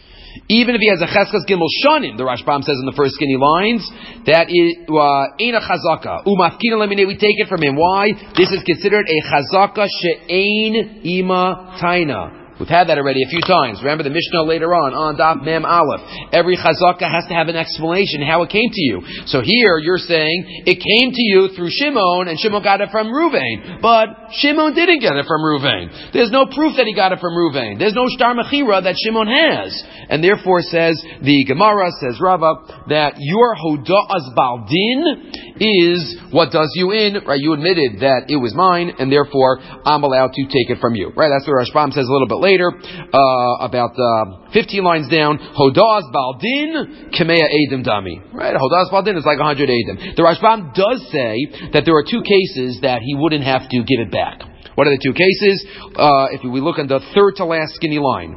the Rashbam says in the first skinny lines, that is eina chazaka umafkina lemine. We take it from him. Why? This is considered a chazaka she'ein ima taina. We've had that already a few times. Remember the Mishnah later on Daf Mem Aleph. Every chazaka has to have an explanation how it came to you. So here you're saying it came to you through Shimon, and Shimon got it from Ruvain. But Shimon didn't get it from Ruvain. There's no proof that he got it from Ruvain. There's no shtar mechira that Shimon has. And therefore says the Gemara, says Rava, that your hoda'as baldin is what does you in, right? You admitted that it was mine, and therefore I'm allowed to take it from you, right? That's what Rashbam says a little bit later, about 15 lines down. Hoda'as baldin kemea edim dami, right? Hoda'as baldin is like 100 edim. The Rashbam does say that there are two cases that he wouldn't have to give it back. What are the two cases? If we look on the third to last skinny line.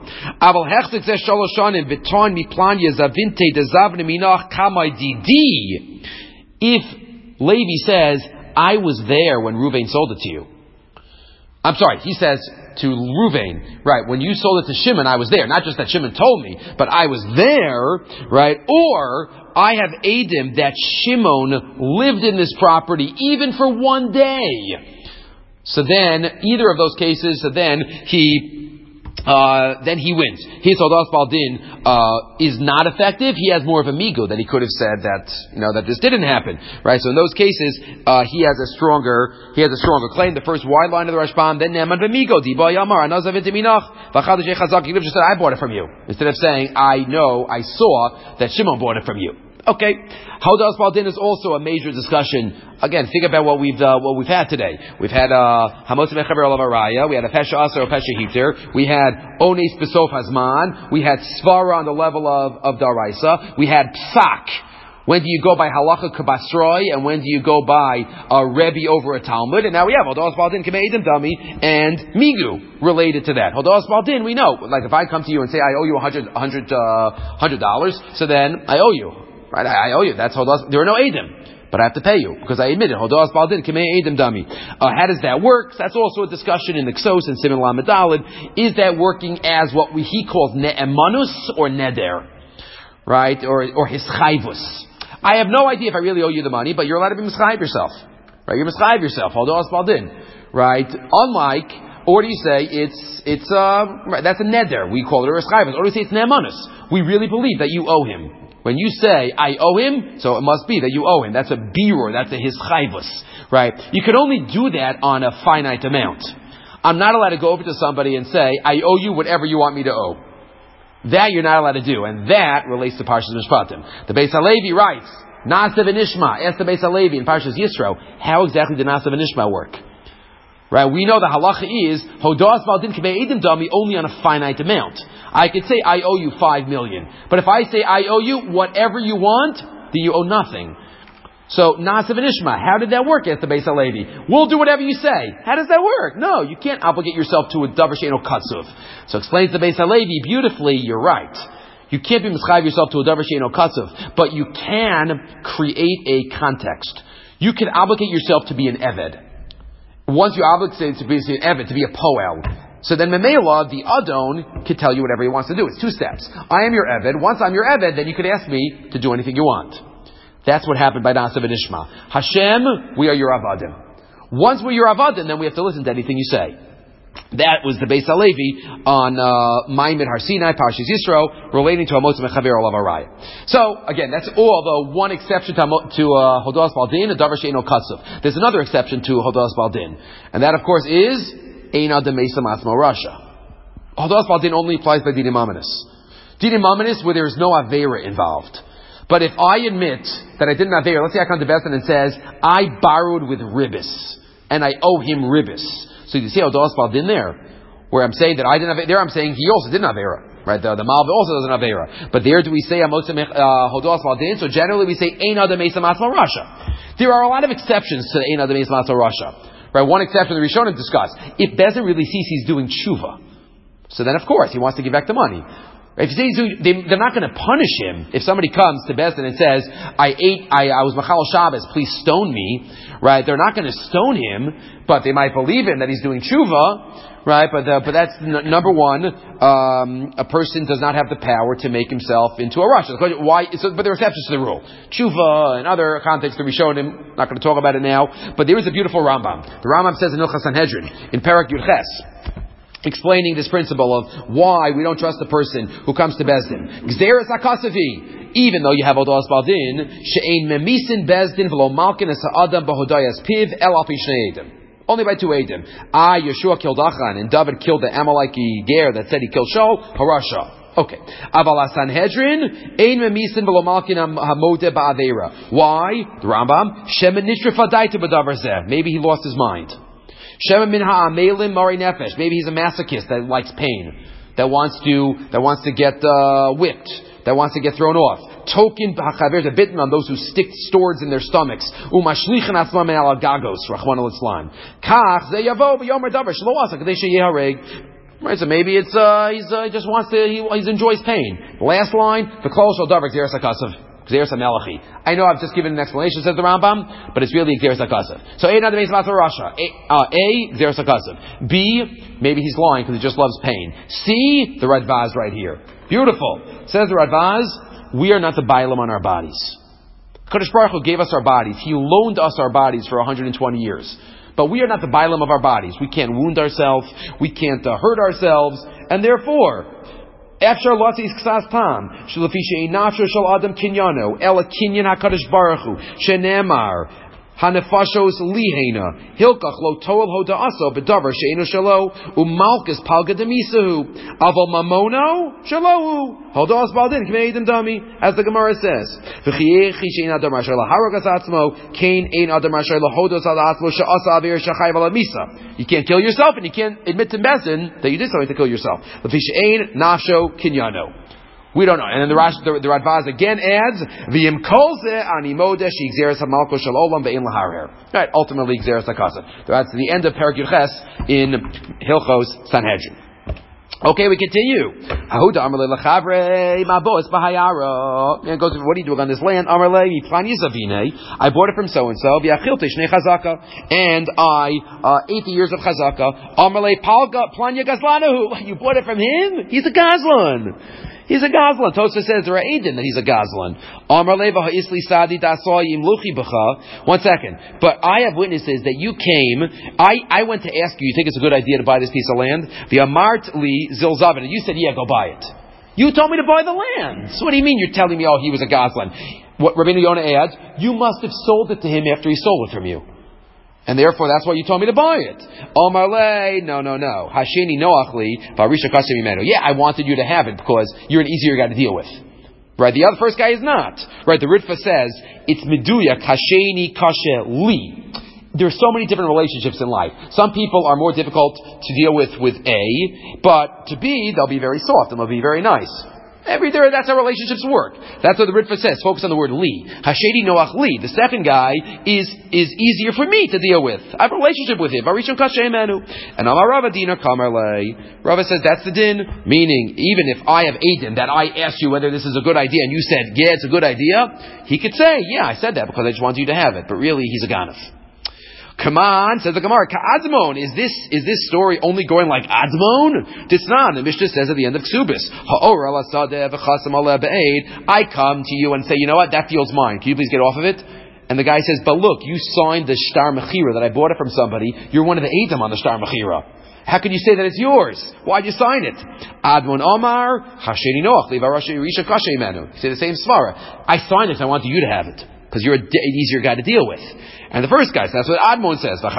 If Levi says, I was there when Ruvain sold it to you. I'm sorry, he says to Ruvain, right, when you sold it to Shimon, I was there. Not just that Shimon told me, but I was there, right? Or, I have Adim that Shimon lived in this property even for one day. So then, either of those cases, then he wins. His Hodas Baldin is not effective. He has more of a migo that he could have said that that this didn't happen, right? So in those cases, he has a stronger claim. The first wide line of the Rashbam, then Neman v'migo Diba Yamar Anazavit Minach V'Chadash Chazak. You could have just said I bought it from you instead of saying I saw that Shimon bought it from you. Okay, Hodas Baldin is also a major discussion. Again, think about what we've had today. We've had Hamotz Mechaber Olav Araya. We had a Pesha Aser, a Pesha Hiter. We had Ones Besof Hazman. We had Svara on the level of Daraisa. We had Psak. When do you go by Halacha Kabasroi, and when do you go by a Rebbe over a Talmud? And now we have Hodas Baldin Kameidim Dami and Migu related to that. Hodas Baldin, we know. Like if I come to you and say I owe you $100, so then I owe you. Right, I owe you. That's Hodas. There are no Eidim, but I have to pay you because I admitted Hodas Baldin Kamei Eidim Dami. How does that work? That's also a discussion in the Ksos and Siman Lamed Daled. Is that working as what he calls Ne'emanus or Neder, right, or Hischayvus? I have no idea if I really owe you the money, but you're allowed to be Mischayv yourself, right? You're Mischayv yourself. Hodas Baldin, right? Unlike, or do you say it's right, that's a Neder? We call it a Hischayvus. Or do you say it's Ne'emanus? We really believe that you owe him. When you say, I owe him, so it must be that you owe him. That's a birur, that's a hischayvus, right? You can only do that on a finite amount. I'm not allowed to go over to somebody and say, I owe you whatever you want me to owe. That you're not allowed to do, and that relates to Parshas Mishpatim. The Beis HaLevi writes, Naasav and Ishma, ask the Beis HaLevi in Parshas Yisro, how exactly did Naasav and Ishma work? Right? We know the halacha is Hodas Baldin K'mei Eidim Dami only on a finite amount. I could say I owe you $5 million, but if I say I owe you whatever you want, then you owe nothing. So Naasav and Ishma, how did that work? Asked the Beis HaLevi. We'll do whatever you say. How does that work? No, you can't obligate yourself to a davar she'eino katzuv. So explains the Beis HaLevi beautifully. You're right. You can't be mischayev yourself to a davar she'eino katzuv, but you can create a context. You can obligate yourself to be an eved. Once you obligate to be an eved, to be a poel, so then Memela, the Adon, can tell you whatever he wants to do. It's two steps. I am your eved. Once I'm your eved, then you can ask me to do anything you want. That's what happened by Naasav and Ishma. Hashem, we are your avadim. Once we're your avadim, then we have to listen to anything you say. That was the Beis HaLevi on Maimid Har Sinai, Parshas Yisro, relating to Hamotz Mechaber Olav Araya. So, again, that's all the one exception to Hodas Baldin, a davar she'eino katzuv. There's another exception to Hodas Baldin, and that, of course, is Ein Adam Meisa Masmo Rasha. Hodas Baldin only applies by Dinim Amanis. Dinim Amanis where there is no Aveira involved. But if I admit that I didn't Aveira, let's say I come to Bezdin and says, I borrowed with Ribis, and I owe him Ribis. So you see Hodas Baldin there, where I'm saying that I didn't have there, I'm saying he also didn't have Avera. Right? The Malva also doesn't have Avera. But there do we say Hodas Baldin? So generally we say Ein Adam Meisa Masmo Rasha. There are a lot of exceptions to the Ein Adam Meisa Masmo Rasha. Right? One exception the Rishonim discussed. If Bezdin really sees he's doing tshuva, so then of course he wants to give back the money. If you say they're not going to punish him if somebody comes to Bezdin and says, I was Machal Shabbos, please stone me, right? They're not going to stone him, but they might believe him that he's doing tshuva, right? But that's number one. A person does not have the power to make himself into a rasha. Why? But there are exceptions to the rule. Tshuva and other contexts that we showed him. Not going to talk about it now. But there is a beautiful Rambam. The Rambam says in Hilchas Sanhedrin in Parak Yud Ches. explaining this principle of why we don't trust the person who comes to Bezdin. Gzeres HaKasavi, even though you have Odas Baldin, she'ein memisin Bezdin v'lo malkin es ha'adam b'hodayas piv el al pi shnei edim. Only by 2 edim. Yeshua killed Achan, and David killed the Amaleki Ger that said he killed Shaul, Harasha. Okay. Aval Sanhedrin, ein memisin v'lo malkin hamodeh ba'avera. Why? The Rambam, shemen nishra fadaita b'davar zeh. Maybe he lost his mind. Shema min ha'amelim mari nefesh. Maybe he's a masochist that likes pain, that wants to get whipped, that wants to get thrown off. Token ha'chaver the bitman, those who stick swords in their stomachs. Umashlichan atzmam al gagos rachman al islam. Kach ze yavo b'yomer davar shlo asa kadei sheyehareg. Right, so maybe it's he just wants to he enjoys pain. Last line, the klal shel davar gzeres hakasav. Gzeres HaMelachi. I know I've just given an explanation, says the Rambam, but it's really Gzeres HaKasav. So A, not the base of Rasha. A, Gzeres HaKasav. B, maybe he's lying because he just loves pain. C, the Radvaz right here. Beautiful. Says the Radvaz, we are not the Bailam on our bodies. Kadosh Baruch Hu gave us our bodies. He loaned us our bodies for 120 years. But we are not the Bailam of our bodies. We can't wound ourselves. We can't hurt ourselves. And therefore, After Lati Ksas Tam, Shalafi She'inafsho Shal Adam Kinyano, Ela Kinyan HaKadosh Baruch Hu, Shenemar, Hanefashos Lihena, Hilkach Lo Toel Hoda Aso, Bedavar She'enu Shalo, Umalkus Palga Demisahu, Aval Mamono, Shalohu, Hoda As Baldin, Kmeidim Dami, as the Gemara says, V'chiechi She'in Adam Rashayla Haragas Atzmo, Kain Ein Adam Rashayla Hodos Al Atzmo, Sha'asa Avir Shachayv Al Misa. You can't kill yourself, and you can't admit to Bezin that you did something to kill yourself. V'chishein Nafsho Kinyano. We don't know. And then the Radvaz again adds, V'yim kolze animode she'gzeres ha'malko shel olam ve'in laharer. Right, ultimately gzeres ha'kasav. That's the end of Perek Yudches in Hilchos Sanhedrin. Okay, we continue. Ahuda Amarle Lachavre Mabos Bahayara. And goes, what are you doing on this land? Amarle Plan Yisavine. I bought it from so and so. V'achilte Shnei Chazaka. And I ate the years of Chazaka. Amarle Palga Planya Gazlanahu. You bought it from him? He's a Gazlan. He's a Gazlan. Tosha says there are Aiden that he's a Gazlan. One second. But I have witnesses that you came. I went to ask you think it's a good idea to buy this piece of land? The Amart Li Zilzavin. You said, yeah, go buy it. You told me to buy the land. So what do you mean you're telling me, he was a Gazlan? What Rabbeinu Yonah adds, you must have sold it to him after he stole it from you. And therefore, that's why you told me to buy it. Omarle, no. Hasheni noachli, varisha kashem imenu. Yeah, I wanted you to have it because you're an easier guy to deal with. Right? The first guy is not. Right? The Ritva says, it's meduya, hasheni kashe li. There's so many different relationships in life. Some people are more difficult to deal with A, but to B, they'll be very soft and they'll be very nice. That's how relationships work. That's what the Ritva says. Focus on the word li. Hashedi noach li. The second guy is easier for me to deal with. I have a relationship with him. Varishon kashemanu. And Amar Rava Dina Kamarle. Rava says that's the din. Meaning, even if I have Aiden that I asked you whether this is a good idea and you said, yeah, it's a good idea, he could say, yeah, I said that because I just wanted you to have it. But really, he's a ganef. Come on, says the Gemara. Ka'adzmon, is this story only going like Adzmon? Tisnan, the Mishnah says at the end of Ksubis. I come to you and say, you know what, that deal's mine. Can you please get off of it? And the guy says, but look, you signed the Shtar Mechira that I bought it from somebody. You're one of the Eidim on the Shtar Mechira. How can you say that it's yours? Why'd you sign it? Admon Omar, Hasheni Noach, Livarashi Risha Kashe Manu. Say the same Svara. I signed it, I want you to have it. Because you're an easier guy to deal with. And the first guy, so that's what Admon says. Some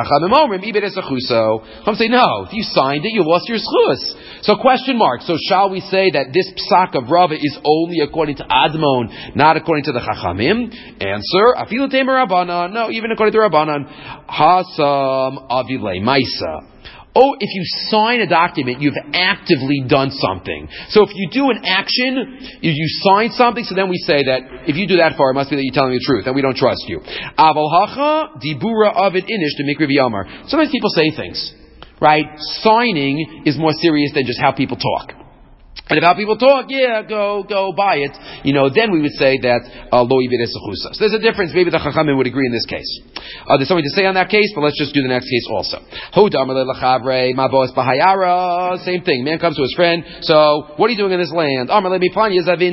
say, no, if you signed it, you lost your schus. So question mark. So shall we say that this psak of Rava is only according to Admon, not according to the Chachamim? Answer, Afilu Temer Rabbanan. No, even according to Rabbanan. Hasam Avilei Maisa. Oh, if you sign a document, you've actively done something. So if you do an action, you sign something, so then we say that if you do that far, it must be that you're telling the truth, and we don't trust you. Aval hacha dibura avid inish to mikri v'yamar. Sometimes people say things, right? Signing is more serious than just how people talk. And if how people talk, yeah, go buy it. then we would say that lo yivir esachusa. So there's a difference. Maybe the Chachamim would agree in this case. There's something to say on that case, but let's just do the next case also. Same thing. Man comes to his friend. So, what are you doing in this land? I bought it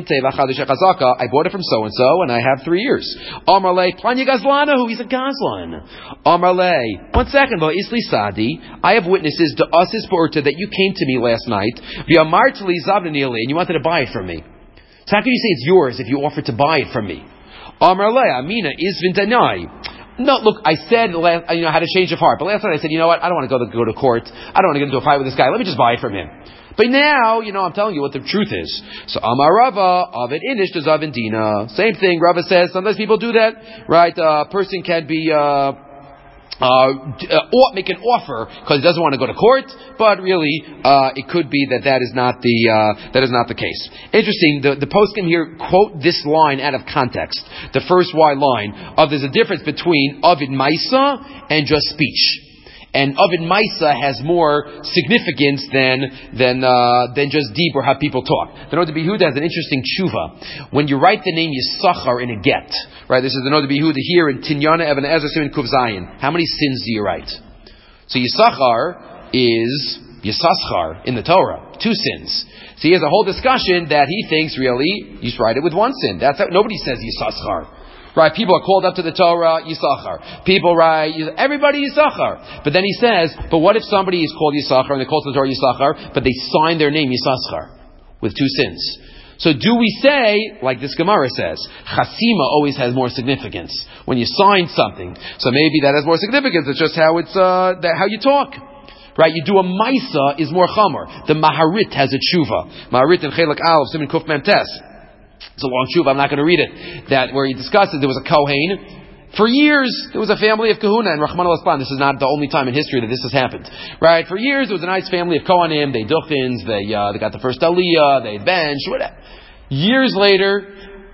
from so and so, and I have 3 years. He's a gazlan. 1 second, I have witnesses to us that you came to me last night, and you wanted to buy it from me. So how can you say it's yours if you offered to buy it from me? No, look, I said I had a change of heart, but last night I said, you know what, I don't want to go to court. I don't want to get into a fight with this guy. Let me just buy it from him. But now, I'm telling you what the truth is. So, Amar Rava, Avid Inish to Zavin Dina. Same thing, Rava says, sometimes people do that, right? A person can be, make an offer because he doesn't want to go to court, but really, it could be that is not the case. Interesting, the poskim here quote this line out of context. The first Y line of there's a difference between Avid Maisa and just speech. And Avid Maisa has more significance than just deep or how people talk. The Noda B'Yehuda has an interesting tshuva. When you write the name Yisachar in a get, right? This is the Noda B'Yehuda here in Tinyana Even Ezra Siman Kuv Zayin. How many sins do you write? So Yisachar is Yisaschar in the Torah. 2 sins. So he has a whole discussion that he thinks really you should write it with 1 sin. That's how nobody says Yisaschar. Right, people are called up to the Torah, Yisachar. People write, everybody Yisachar. But then he says, but what if somebody is called Yisachar and they're called to the Torah Yisachar, but they sign their name Yisachar with 2 sins? So do we say, like this Gemara says, Chasima always has more significance when you sign something. So maybe that has more significance. It's just how how you talk. Right, you do a Maisa is more Chamor. The Maharit has a tshuva. Maharit in Chelak Aleph, Siman Kuf Mem Tes. It's a long tshuva, I'm not going to read it. That where he discusses there was a Kohen. For years, there was a family of Kahuna, and Rahman al-Aslan, this is not the only time in history that this has happened. Right? For years, there was a nice family of Kohanim, they duchins, they got the first Aliyah, they bench, whatever. Years later,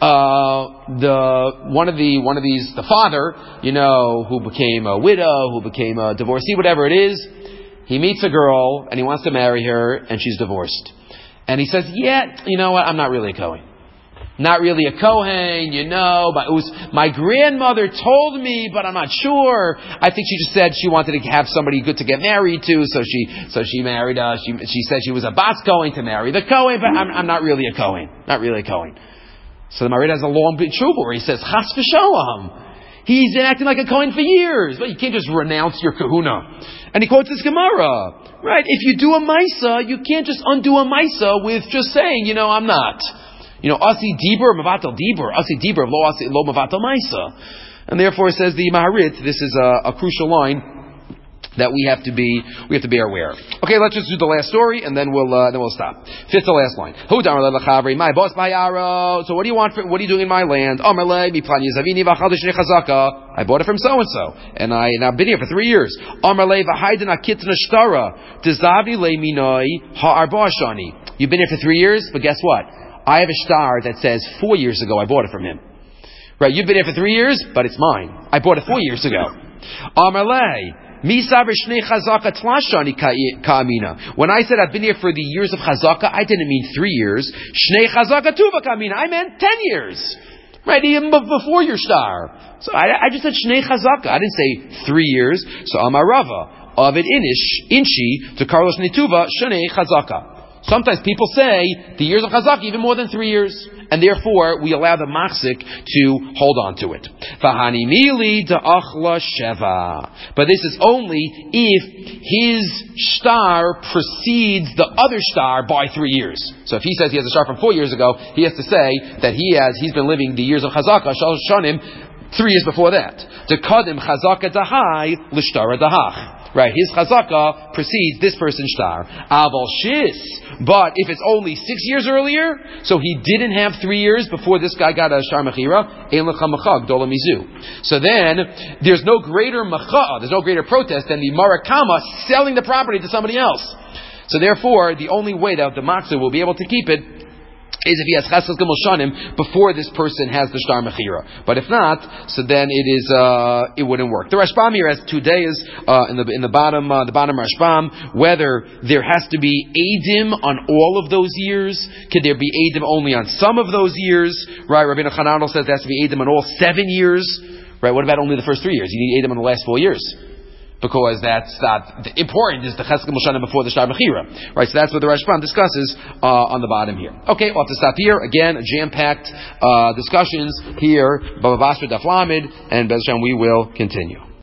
the father, who became a widow, who became a divorcee, whatever it is, he meets a girl, and he wants to marry her, and she's divorced. And he says, you know what, I'm not really a Kohen. Not really a Kohen, my grandmother told me, but I'm not sure. I think she just said she wanted to have somebody good to get married to, so she married, she said she was a Bas Kohen to marry the Kohen, but I'm not really a Kohen. Not really a Kohen. So the Marid has a long big tshuva where he says, Chas v'shalom. He's been acting like a Kohen for years, but you can't just renounce your kahuna. And he quotes this Gemara, right? If you do a Maisa, you can't just undo a Maisa with just saying, I'm not. Asi Dibur, Mavatal Dibur, Asi Dibur, Lo Mavatal Maisa. And therefore, says the Maharit, this is a crucial line that we have to be aware. Okay, let's just do the last story, and then we'll stop. Fifth to last line. My boss, so what do you want? What are you doing in my land? I bought it from so and so, and I've been here for 3 years. You've been here for 3 years, but guess what? I have a star that says 4 years ago I bought it from him. Right, you've been here for 3 years, but it's mine. I bought it 4 years ago. When I said I've been here for the years of Chazaka, I didn't mean 3 years. Shnei Chazaka Tuva Kamina. I meant 10 years. Right, even before your star. So I just said Shnei Chazaka. I didn't say 3 years. So Amar Rava, Avid Inshi, to Carlos Nituva, Shnei Chazaka. Sometimes people say the years of Chazaka even more than 3 years, and therefore we allow the machzik to hold on to it. But this is only if his star precedes the other star by 3 years. So if he says he has a star from 4 years ago, he has to say that he's been living the years of Chazaka, Shalosh Shanim, 3 years before that. To kadim Chazaka dahai l'shtara dahach. Right, his chazaka precedes this person's star. Aval shis. But if it's only 6 years earlier, so he didn't have 3 years before this guy got a shtar mechira, ein lecha macha gdola mizu. So then, there's no greater macha, there's no greater protest than the marakama selling the property to somebody else. So therefore, the only way that the matzah will be able to keep it is if he has cheskas gimel shanim before this person has the shtar mechira. But if not, so then it wouldn't work. The Rashbam here has 2 days in the bottom Rashbam, whether there has to be edim on all of those years. Could there be edim only on some of those years? Right? Rabbeinu Chananel says there has to be edim on all 7 years. Right? What about only the first 3 years? You need edim on the last 4 years. Because that's not important. Is the chesed gimel before the shtar mechira, right? So that's what the Rashbam discusses on the bottom here. Okay, we'll have to stop here. Again, jam-packed discussions here. Baba Basra Daf Lamed, and Bez Hashem we will continue.